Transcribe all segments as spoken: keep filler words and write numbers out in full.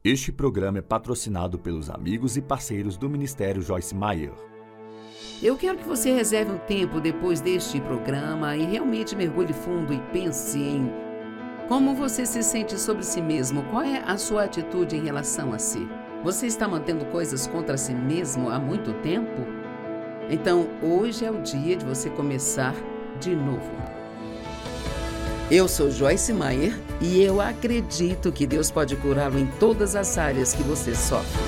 Este programa é patrocinado pelos amigos e parceiros do Ministério Joyce Meyer. Eu quero que você reserve um tempo depois deste programa e realmente mergulhe fundo e pense em como você se sente sobre si mesmo. Qual é a sua atitude em relação a si? Você está mantendo coisas contra si mesmo há muito tempo? Então, hoje é o dia de você começar de novo. Eu sou Joyce Meyer e eu acredito que Deus pode curá-lo em todas as áreas que você sofre.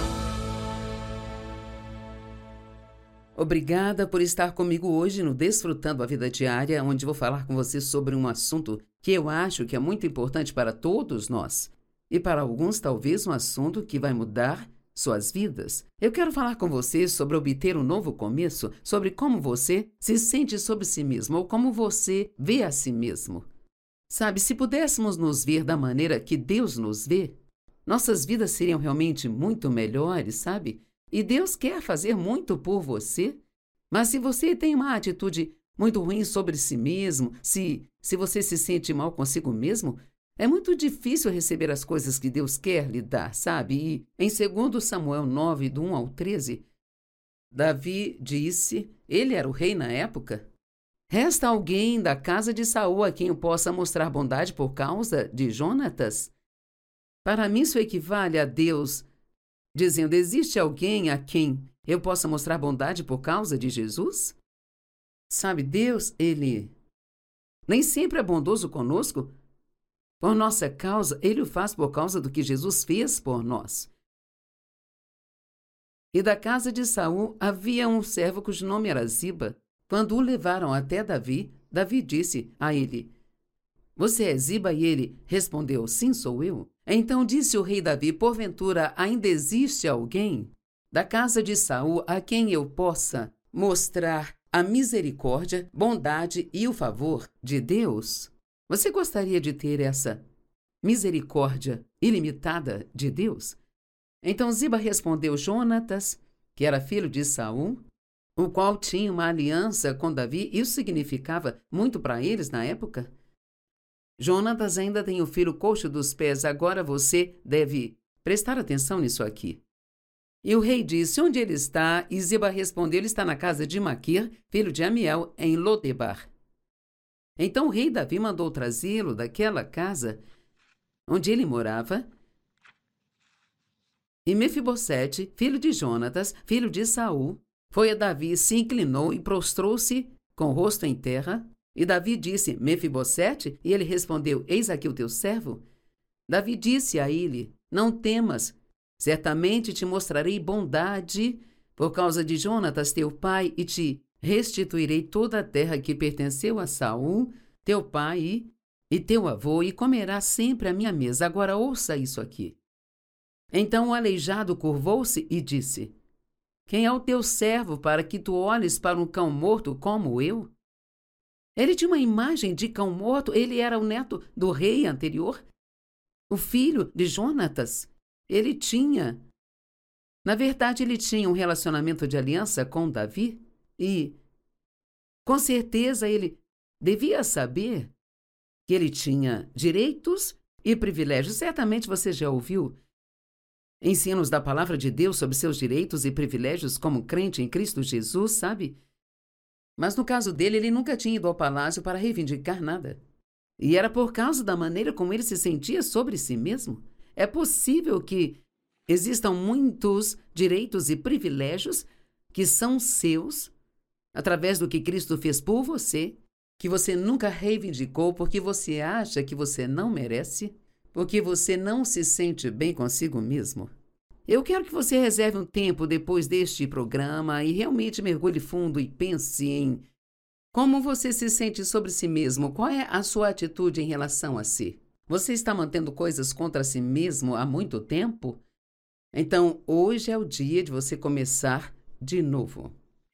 Obrigada por estar comigo hoje no Desfrutando a Vida Diária, onde vou falar com você sobre um assunto que eu acho que é muito importante para todos nós. E para alguns, talvez um assunto que vai mudar suas vidas. Eu quero falar com você sobre obter um novo começo, sobre como você se sente sobre si mesmo ou como você vê a si mesmo. Sabe, se pudéssemos nos ver da maneira que Deus nos vê, nossas vidas seriam realmente muito melhores, sabe? E Deus quer fazer muito por você. Mas se você tem uma atitude muito ruim sobre si mesmo, se, se você se sente mal consigo mesmo, é muito difícil receber as coisas que Deus quer lhe dar, sabe? E em dois Samuel nove, do um ao treze, Davi disse, ele era o rei na época, resta alguém da casa de Saul a quem eu possa mostrar bondade por causa de Jonatas? Para mim isso equivale a Deus dizendo, existe alguém a quem eu possa mostrar bondade por causa de Jesus? Sabe, Deus, ele nem sempre é bondoso conosco. Por nossa causa, ele o faz por causa do que Jesus fez por nós. E da casa de Saul havia um servo cujo nome era Ziba. Quando o levaram até Davi, Davi disse a ele, você é Ziba? E ele respondeu, sim, sou eu. Então disse o rei Davi, porventura ainda existe alguém da casa de Saul a quem eu possa mostrar a misericórdia, bondade e o favor de Deus? Você gostaria de ter essa misericórdia ilimitada de Deus? Então Ziba respondeu, Jonatas, que era filho de Saul, o qual tinha uma aliança com Davi, isso significava muito para eles na época. Jonatas ainda tem o filho coxo dos pés, agora você deve prestar atenção nisso aqui. E o rei disse, onde ele está? E Ziba respondeu, ele está na casa de Maquir, filho de Amiel, em Lodebar. Então o rei Davi mandou trazê-lo daquela casa onde ele morava. E Mefibosete, filho de Jonatas, filho de Saul, foi a Davi, se inclinou e prostrou-se com o rosto em terra. E Davi disse, Mefibosete? E ele respondeu, eis aqui o teu servo. Davi disse a ele, não temas, certamente te mostrarei bondade por causa de Jonatas teu pai e te restituirei toda a terra que pertenceu a Saul, teu pai e teu avô, e comerás sempre à minha mesa. Agora ouça isso aqui. Então o aleijado curvou-se e disse, quem é o teu servo para que tu olhes para um cão morto como eu? Ele tinha uma imagem de cão morto, ele era o neto do rei anterior, o filho de Jonatas. Ele tinha, na verdade, ele tinha um relacionamento de aliança com Davi e, com certeza, ele devia saber que ele tinha direitos e privilégios. Certamente você já ouviu ensinos da palavra de Deus sobre seus direitos e privilégios como crente em Cristo Jesus, sabe? Mas no caso dele, ele nunca tinha ido ao palácio para reivindicar nada. E era por causa da maneira como ele se sentia sobre si mesmo. É possível que existam muitos direitos e privilégios que são seus, através do que Cristo fez por você, que você nunca reivindicou porque você acha que você não merece, porque você não se sente bem consigo mesmo. Eu quero que você reserve um tempo depois deste programa e realmente mergulhe fundo e pense em como você se sente sobre si mesmo. Qual é a sua atitude em relação a si? Você está mantendo coisas contra si mesmo há muito tempo? Então, hoje é o dia de você começar de novo.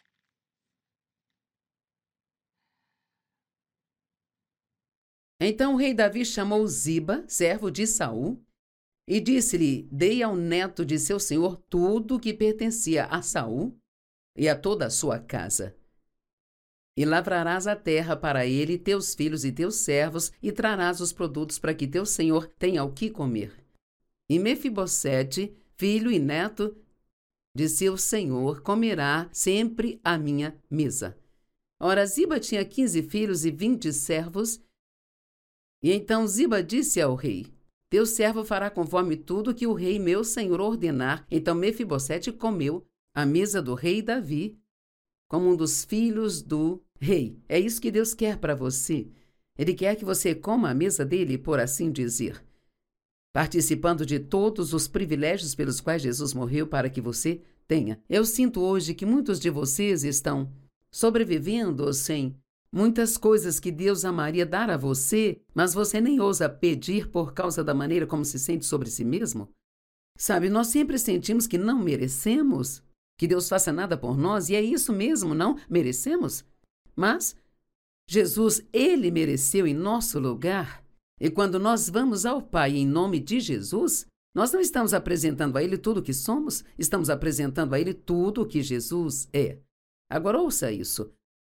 Então o rei Davi chamou Ziba, servo de Saul, e disse-lhe, dei ao neto de seu senhor tudo que pertencia a Saul e a toda a sua casa. E lavrarás a terra para ele, teus filhos e teus servos, e trarás os produtos para que teu senhor tenha o que comer. e Mefibosete, filho e neto de seu senhor, comerá sempre à minha mesa. Ora, Ziba tinha quinze filhos e vinte servos. E então Ziba disse ao rei: Teu servo fará conforme tudo que o rei meu senhor ordenar. Então Mefibosete comeu à mesa do rei Davi, como um dos filhos do rei. É isso que Deus quer para você. Ele quer que você coma à mesa dele, por assim dizer, participando de todos os privilégios pelos quais Jesus morreu para que você tenha. Eu sinto hoje que muitos de vocês estão sobrevivendo sem muitas coisas que Deus amaria dar a você, mas você nem ousa pedir por causa da maneira como se sente sobre si mesmo. Sabe, nós sempre sentimos que não merecemos que Deus faça nada por nós, e é isso mesmo, não merecemos. Mas Jesus, ele mereceu em nosso lugar. E quando nós vamos ao Pai em nome de Jesus, nós não estamos apresentando a Ele tudo o que somos, estamos apresentando a Ele tudo o que Jesus é. Agora ouça isso.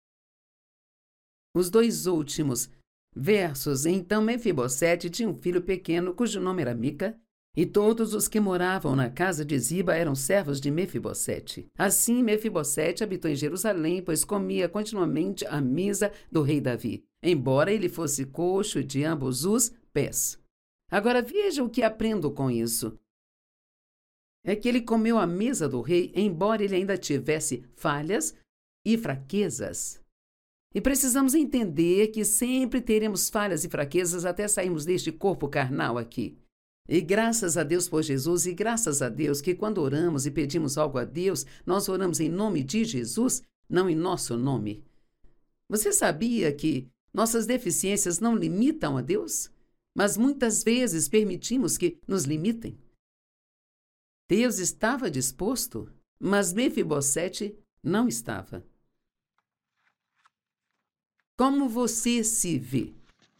Os dois últimos versos. Então Mefibosete tinha um filho pequeno, cujo nome era Mica, e todos os que moravam na casa de Ziba eram servos de Mefibosete. Assim Mefibosete habitou em Jerusalém, pois comia continuamente à mesa do rei Davi, embora ele fosse coxo de ambos os pés. Agora veja o que aprendo com isso. É que ele comeu à mesa do rei, embora ele ainda tivesse falhas e fraquezas. E precisamos entender que sempre teremos falhas e fraquezas até sairmos deste corpo carnal aqui. E graças a Deus por Jesus, e graças a Deus que quando oramos e pedimos algo a Deus, nós oramos em nome de Jesus, não em nosso nome. Você sabia que nossas deficiências não limitam a Deus? Mas muitas vezes permitimos que nos limitem. Deus estava disposto, mas Mefibosete não estava. Como você se vê?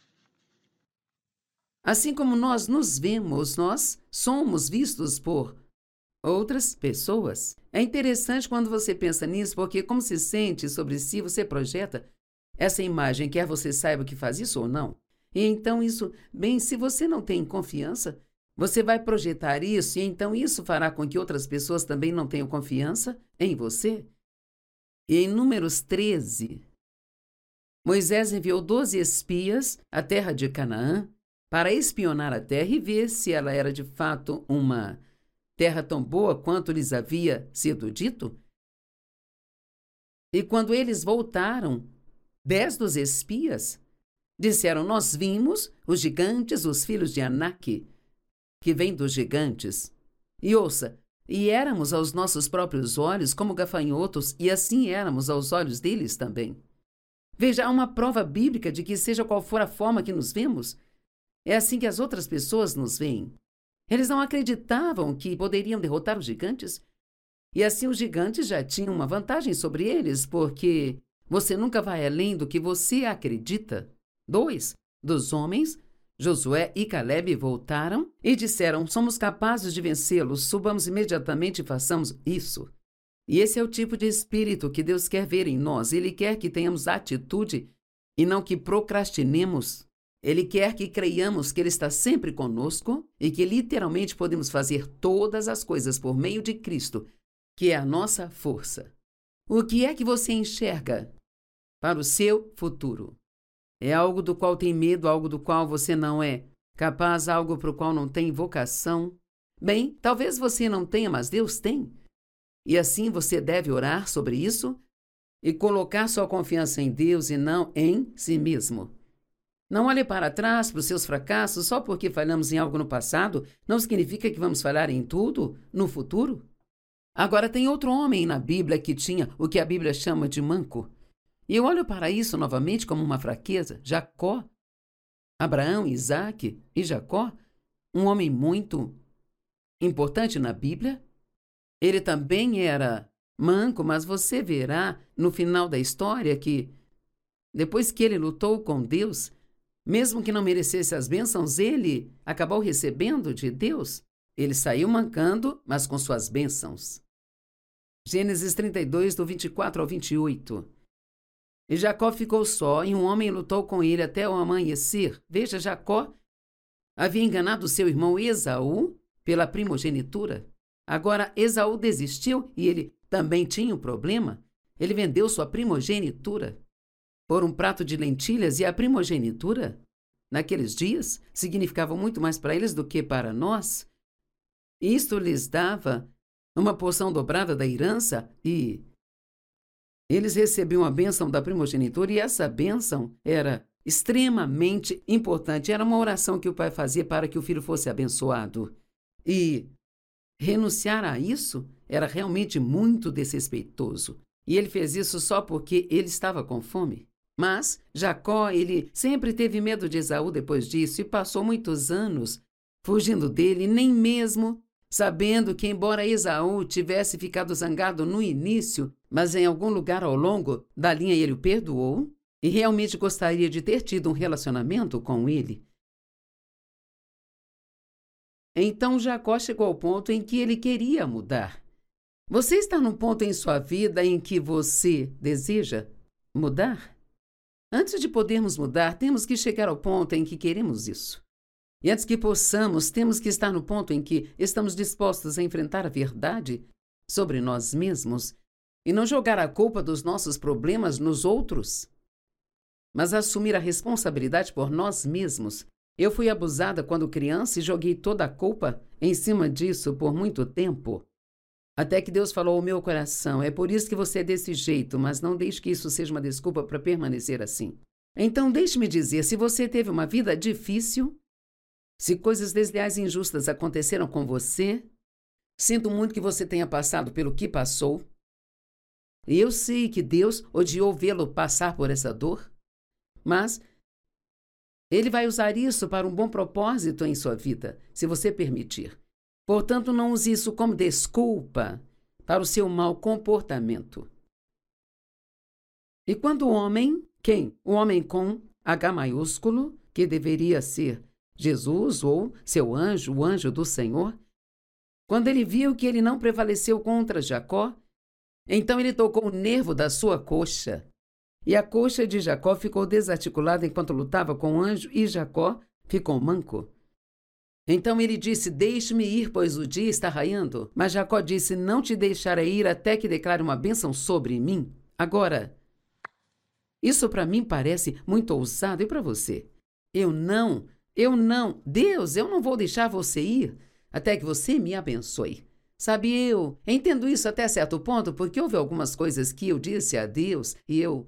Assim como nós nos vemos, nós somos vistos por outras pessoas. É interessante quando você pensa nisso, porque como se sente sobre si, você projeta essa imagem, quer você saiba que faz isso ou não. E então isso, bem, se você não tem confiança, você vai projetar isso, e então isso fará com que outras pessoas também não tenham confiança em você. E em Números treze, Moisés enviou doze espias à terra de Canaã para espionar a terra e ver se ela era de fato uma terra tão boa quanto lhes havia sido dito. E quando eles voltaram, dez dos espias disseram: Nós vimos os gigantes, os filhos de Anak, que vêm dos gigantes. E ouça, e éramos aos nossos próprios olhos como gafanhotos, e assim éramos aos olhos deles também. Veja, há uma prova bíblica de que, seja qual for a forma que nos vemos, é assim que as outras pessoas nos veem. Eles não acreditavam que poderiam derrotar os gigantes, e assim os gigantes já tinham uma vantagem sobre eles, porque você nunca vai além do que você acredita. Dois dos homens, Josué e Calebe, voltaram e disseram: Somos capazes de vencê-los, subamos imediatamente e façamos isso. E esse é o tipo de espírito que Deus quer ver em nós. Ele quer que tenhamos atitude e não que procrastinemos. Ele quer que creiamos que Ele está sempre conosco e que literalmente podemos fazer todas as coisas por meio de Cristo, que é a nossa força. O que é que você enxerga para o seu futuro? É algo do qual tem medo, algo do qual você não é capaz, algo para o qual não tem vocação? Bem, talvez você não tenha, mas Deus tem. E assim você deve orar sobre isso e colocar sua confiança em Deus e não em si mesmo. Não olhe para trás, para os seus fracassos, só porque falhamos em algo no passado, não significa que vamos falhar em tudo no futuro. Agora, tem outro homem na Bíblia que tinha o que a Bíblia chama de manco. E eu olho para isso novamente como uma fraqueza. Jacó. Abraão, Isaque e Jacó, um homem muito importante na Bíblia. Ele também era manco, mas você verá no final da história que, depois que ele lutou com Deus, mesmo que não merecesse as bênçãos, ele acabou recebendo de Deus. Ele saiu mancando, mas com suas bênçãos. Gênesis trinta e dois, do vinte e quatro ao vinte e oito. E Jacó ficou só, e um homem lutou com ele até o amanhecer. Veja, Jacó havia enganado seu irmão Esaú, pela primogenitura. Agora Esaú desistiu e ele também tinha um problema. Ele vendeu sua primogenitura por um prato de lentilhas, e a primogenitura, naqueles dias, significava muito mais para eles do que para nós. Isto lhes dava uma porção dobrada da herança e eles recebiam a bênção da primogenitura, e essa bênção era extremamente importante. Era uma oração que o pai fazia para que o filho fosse abençoado. E renunciar a isso era realmente muito desrespeitoso. E ele fez isso só porque ele estava com fome. Mas Jacó, ele sempre teve medo de Esaú depois disso e passou muitos anos fugindo dele, nem mesmo sabendo que, embora Esaú tivesse ficado zangado no início, mas em algum lugar ao longo da linha ele o perdoou e realmente gostaria de ter tido um relacionamento com ele. Então Jacó chegou ao ponto em que ele queria mudar. Você está num ponto em sua vida em que você deseja mudar? Antes de podermos mudar, temos que chegar ao ponto em que queremos isso. E antes que possamos, temos que estar no ponto em que estamos dispostos a enfrentar a verdade sobre nós mesmos e não jogar a culpa dos nossos problemas nos outros, mas assumir a responsabilidade por nós mesmos. Eu fui abusada quando criança e joguei toda a culpa em cima disso por muito tempo. Até que Deus falou ao meu coração: é por isso que você é desse jeito, mas não deixe que isso seja uma desculpa para permanecer assim. Então, deixe-me dizer, se você teve uma vida difícil, se coisas desleais e injustas aconteceram com você, sinto muito que você tenha passado pelo que passou. E eu sei que Deus odiou vê-lo passar por essa dor, mas Ele vai usar isso para um bom propósito em sua vida, se você permitir. Portanto, não use isso como desculpa para o seu mau comportamento. E quando o homem, quem? O homem com H maiúsculo, que deveria ser Jesus ou seu anjo, o anjo do Senhor, quando ele viu que ele não prevaleceu contra Jacó, então ele tocou o nervo da sua coxa. E a coxa de Jacó ficou desarticulada enquanto lutava com o anjo, e Jacó ficou manco. Então ele disse: deixe-me ir, pois o dia está raiando. Mas Jacó disse: não te deixarei ir até que declare uma bênção sobre mim. Agora, isso para mim parece muito ousado. E para você? Eu não, eu não, Deus, eu não vou deixar você ir até que você me abençoe. Sabe, eu entendo isso até certo ponto, porque houve algumas coisas que eu disse a Deus e eu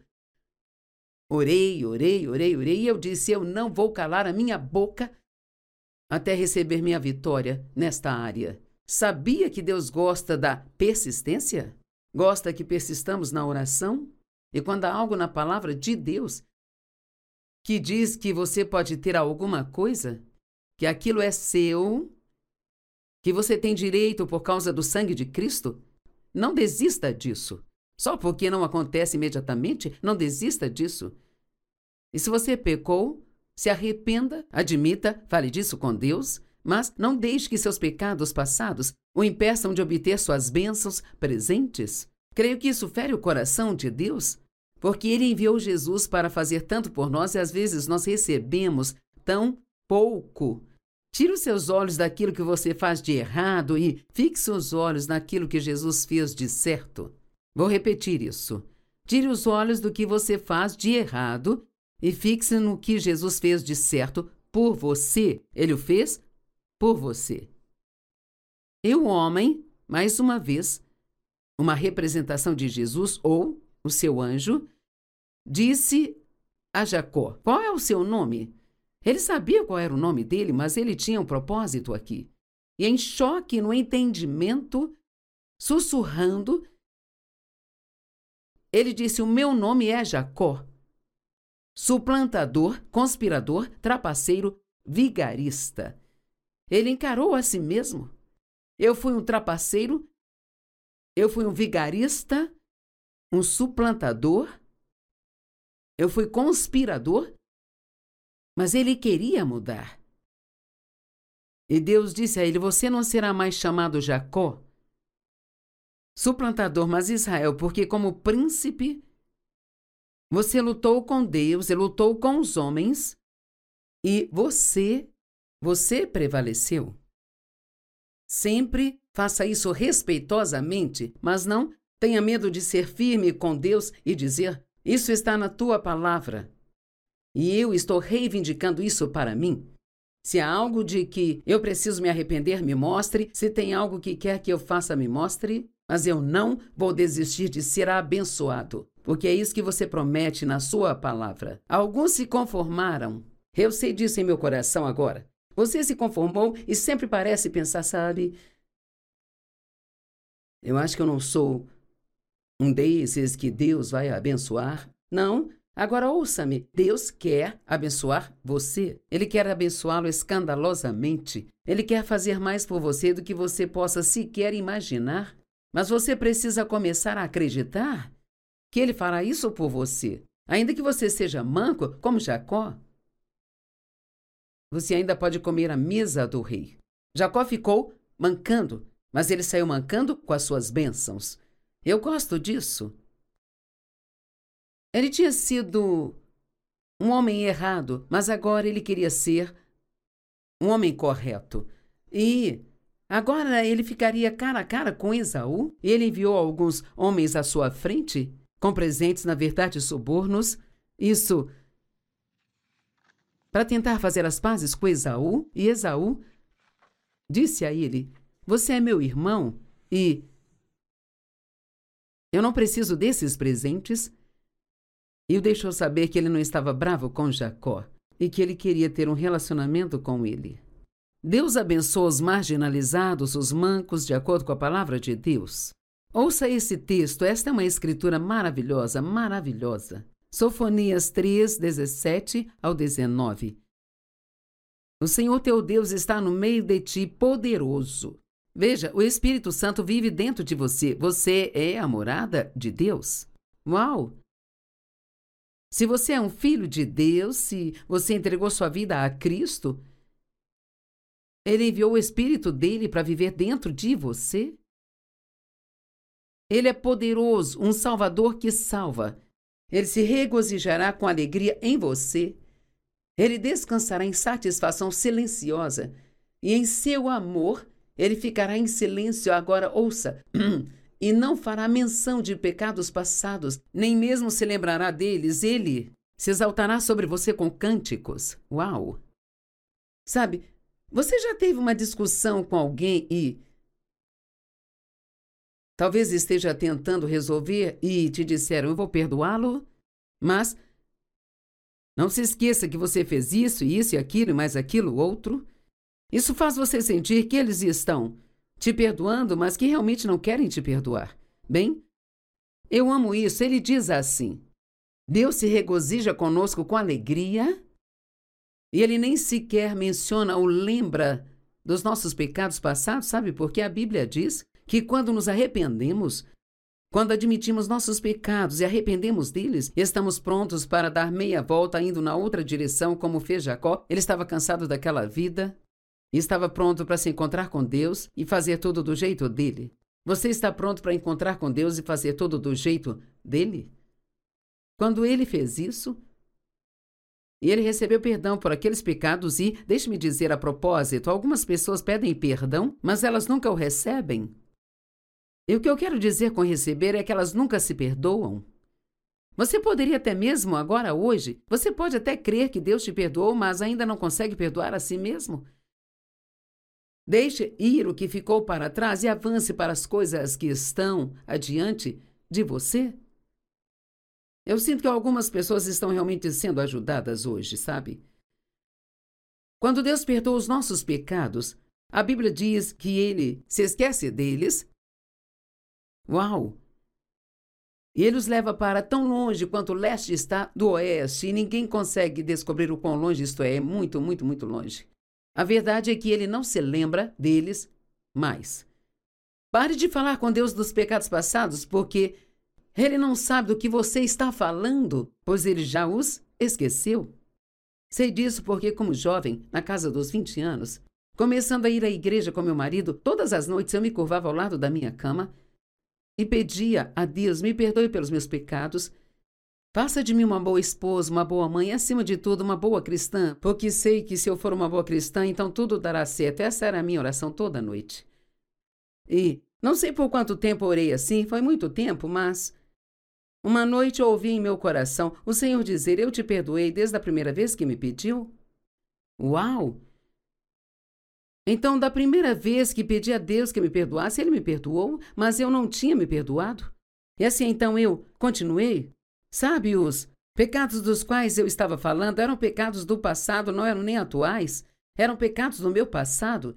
orei, orei, orei, orei, e eu disse: eu não vou calar a minha boca até receber minha vitória nesta área. Sabia que Deus gosta da persistência? Gosta que persistamos na oração? E quando há algo na palavra de Deus que diz que você pode ter alguma coisa, que aquilo é seu, que você tem direito por causa do sangue de Cristo, não desista disso. Só porque não acontece imediatamente, não desista disso. E se você pecou, se arrependa, admita, fale disso com Deus, mas não deixe que seus pecados passados o impeçam de obter suas bênçãos presentes. Creio que isso fere o coração de Deus, porque Ele enviou Jesus para fazer tanto por nós e às vezes nós recebemos tão pouco. Tire os seus olhos daquilo que você faz de errado e fixe os olhos naquilo que Jesus fez de certo. Vou repetir isso. Tire os olhos do que você faz de errado e fixe no que Jesus fez de certo por você. Ele o fez por você. E o homem, mais uma vez, uma representação de Jesus ou o seu anjo, disse a Jacó: qual é o seu nome? Ele sabia qual era o nome dele, mas ele tinha um propósito aqui. E em choque, no entendimento, sussurrando, ele disse: o meu nome é Jacó. Suplantador, conspirador, trapaceiro, vigarista. Ele encarou a si mesmo. Eu fui um trapaceiro, eu fui um vigarista, um suplantador, eu fui conspirador, mas ele queria mudar. E Deus disse a ele: você não será mais chamado Jacó, suplantador, mas Israel, porque como príncipe você lutou com Deus e lutou com os homens, e você, você prevaleceu. Sempre faça isso respeitosamente, mas não tenha medo de ser firme com Deus e dizer: isso está na tua palavra. E eu estou reivindicando isso para mim. Se há algo de que eu preciso me arrepender, me mostre. Se tem algo que quer que eu faça, me mostre. Mas eu não vou desistir de ser abençoado, porque é isso que você promete na sua palavra. Alguns se conformaram. Eu sei disso em meu coração agora. Você se conformou e sempre parece pensar, sabe, eu acho que eu não sou um desses que Deus vai abençoar. Não. Agora ouça-me, Deus quer abençoar você. Ele quer abençoá-lo escandalosamente. Ele quer fazer mais por você do que você possa sequer imaginar. Mas você precisa começar a acreditar que Ele fará isso por você. Ainda que você seja manco, como Jacó, você ainda pode comer à mesa do rei. Jacó ficou mancando, mas ele saiu mancando com as suas bênçãos. Eu gosto disso. Ele tinha sido um homem errado, mas agora ele queria ser um homem correto. E agora ele ficaria cara a cara com Esaú. E ele enviou alguns homens à sua frente, com presentes, na verdade, subornos. Isso para tentar fazer as pazes com Esaú. E Esaú disse a ele: você é meu irmão e eu não preciso desses presentes. E o deixou saber que ele não estava bravo com Jacó e que ele queria ter um relacionamento com ele. Deus abençoa os marginalizados, os mancos, de acordo com a palavra de Deus. Ouça esse texto, esta é uma escritura maravilhosa, maravilhosa. Sofonias três, dezessete ao dezenove. O Senhor teu Deus está no meio de ti, poderoso. Veja, o Espírito Santo vive dentro de você. Você é a morada de Deus. Uau! Se você é um filho de Deus, se você entregou sua vida a Cristo, Ele enviou o Espírito dele para viver dentro de você. Ele é poderoso, um Salvador que salva. Ele se regozijará com alegria em você. Ele descansará em satisfação silenciosa. E em seu amor, ele ficará em silêncio. Agora, ouça. E não fará menção de pecados passados, nem mesmo se lembrará deles. Ele se exaltará sobre você com cânticos. Uau! Sabe, você já teve uma discussão com alguém e talvez esteja tentando resolver e te disseram: eu vou perdoá-lo, mas não se esqueça que você fez isso, isso e aquilo, e mais aquilo, outro. Isso faz você sentir que eles estão te perdoando, mas que realmente não querem te perdoar. Bem, eu amo isso. Ele diz assim: Deus se regozija conosco com alegria, e Ele nem sequer menciona ou lembra dos nossos pecados passados, sabe? Porque a Bíblia diz que quando nos arrependemos, quando admitimos nossos pecados e arrependemos deles, estamos prontos para dar meia volta indo na outra direção, como fez Jacó. Ele estava cansado daquela vida e estava pronto para se encontrar com Deus e fazer tudo do jeito dele. Você está pronto para encontrar com Deus e fazer tudo do jeito dele? Quando ele fez isso, e ele recebeu perdão por aqueles pecados e, deixe-me dizer a propósito, algumas pessoas pedem perdão, mas elas nunca o recebem. E o que eu quero dizer com receber é que elas nunca se perdoam. Você poderia até mesmo, agora, hoje, você pode até crer que Deus te perdoou, mas ainda não consegue perdoar a si mesmo. Deixe ir o que ficou para trás e avance para as coisas que estão adiante de você. Eu sinto que algumas pessoas estão realmente sendo ajudadas hoje, sabe? Quando Deus perdoa os nossos pecados, a Bíblia diz que Ele se esquece deles. Uau! E Ele os leva para tão longe quanto o leste está do oeste, e ninguém consegue descobrir o quão longe isto é. É muito, muito, muito longe. A verdade é que Ele não se lembra deles mais. Pare de falar com Deus dos pecados passados, porque Ele não sabe do que você está falando, pois Ele já os esqueceu. Sei disso porque, como jovem, na casa dos vinte anos, começando a ir à igreja com meu marido, todas as noites eu me curvava ao lado da minha cama e pedia a Deus: me perdoe pelos meus pecados, faça de mim uma boa esposa, uma boa mãe e, acima de tudo, uma boa cristã, porque sei que se eu for uma boa cristã, então tudo dará certo. Essa era a minha oração toda noite. E não sei por quanto tempo orei assim, foi muito tempo, mas uma noite eu ouvi em meu coração o Senhor dizer: eu te perdoei desde a primeira vez que me pediu. Uau! Então, da primeira vez que pedi a Deus que me perdoasse, Ele me perdoou, mas eu não tinha me perdoado. E assim, então, eu continuei. Sabe, os pecados dos quais eu estava falando eram pecados do passado, não eram nem atuais. Eram pecados do meu passado.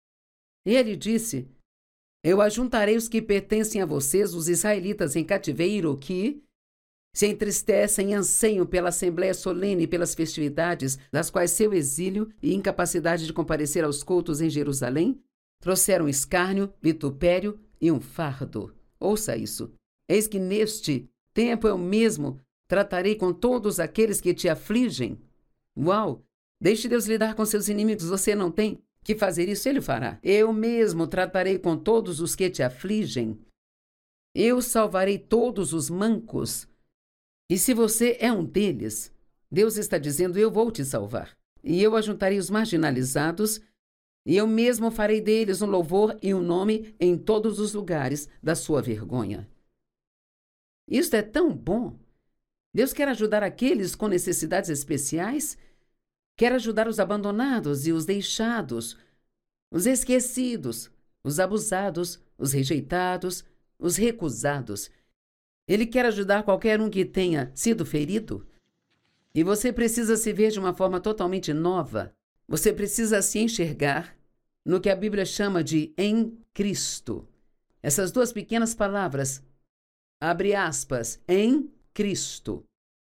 E Ele disse: eu ajuntarei os que pertencem a vocês, os israelitas em cativeiro, que se entristecem e anseiam pela assembléia solene e pelas festividades, das quais seu exílio e incapacidade de comparecer aos cultos em Jerusalém trouxeram escárnio, vitupério e um fardo. Ouça isso. Eis que neste tempo eu mesmo tratarei com todos aqueles que te afligem. Uau! Deixe Deus lidar com seus inimigos. Você não tem que fazer isso, Ele fará. Eu mesmo tratarei com todos os que te afligem. Eu salvarei todos os mancos. E se você é um deles, Deus está dizendo: eu vou te salvar. E eu ajuntarei os marginalizados, e eu mesmo farei deles um louvor e um nome em todos os lugares da sua vergonha. Isto é tão bom. Deus quer ajudar aqueles com necessidades especiais, quer ajudar os abandonados e os deixados, os esquecidos, os abusados, os rejeitados, os recusados. Ele quer ajudar qualquer um que tenha sido ferido. E você precisa se ver de uma forma totalmente nova. Você precisa se enxergar no que a Bíblia chama de em Cristo. Essas duas pequenas palavras, abre aspas, em Cristo.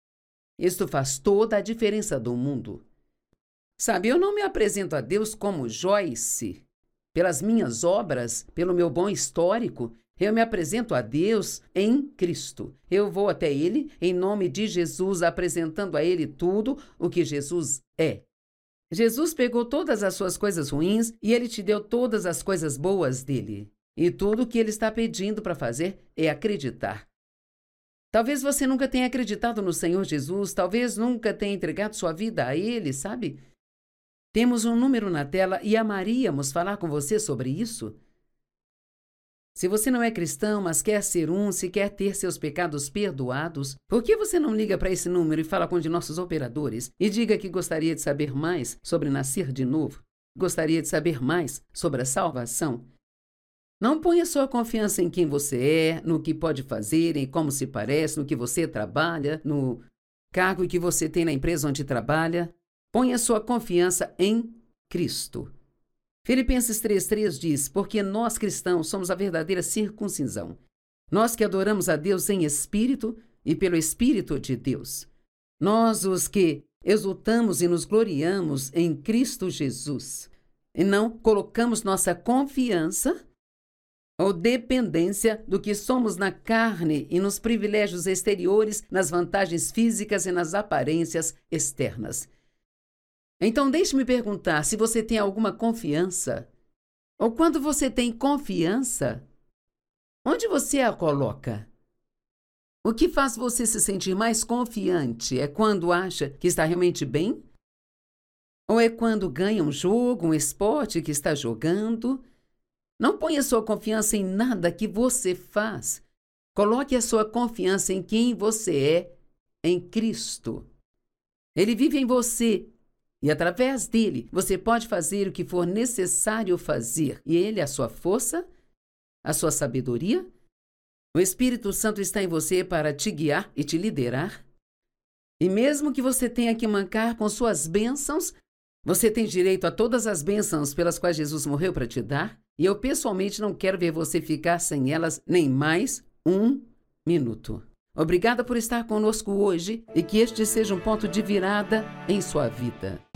Isto faz toda a diferença do mundo. Sabe, eu não me apresento a Deus como Joyce, pelas minhas obras, pelo meu bom histórico. Eu me apresento a Deus em Cristo. Eu vou até Ele em nome de Jesus, apresentando a Ele tudo o que Jesus é. Jesus pegou todas as suas coisas ruins e Ele te deu todas as coisas boas dele. E tudo o que Ele está pedindo para fazer é acreditar. Talvez você nunca tenha acreditado no Senhor Jesus, talvez nunca tenha entregado sua vida a Ele, sabe? Temos um número na tela e amaríamos falar com você sobre isso. Se você não é cristão, mas quer ser um, se quer ter seus pecados perdoados, por que você não liga para esse número e fala com um de nossos operadores e diga que gostaria de saber mais sobre nascer de novo? Gostaria de saber mais sobre a salvação? Não ponha sua confiança em quem você é, no que pode fazer, em como se parece, no que você trabalha, no cargo que você tem na empresa onde trabalha. Ponha sua confiança em Cristo. Filipenses três, três diz: porque nós cristãos somos a verdadeira circuncisão. Nós que adoramos a Deus em espírito e pelo Espírito de Deus. Nós os que exultamos e nos gloriamos em Cristo Jesus. E não colocamos nossa confiança ou dependência do que somos na carne e nos privilégios exteriores, nas vantagens físicas e nas aparências externas. Então, deixe-me perguntar se você tem alguma confiança. Ou quando você tem confiança, onde você a coloca? O que faz você se sentir mais confiante é quando acha que está realmente bem? Ou é quando ganha um jogo, um esporte que está jogando? Não ponha sua confiança em nada que você faz. Coloque a sua confiança em quem você é, em Cristo. Ele vive em você. E através dele, você pode fazer o que for necessário fazer. E ele é a sua força, a sua sabedoria. O Espírito Santo está em você para te guiar e te liderar. E mesmo que você tenha que mancar com suas bênçãos, você tem direito a todas as bênçãos pelas quais Jesus morreu para te dar. E eu pessoalmente não quero ver você ficar sem elas nem mais um minuto. Obrigada por estar conosco hoje e que este seja um ponto de virada em sua vida.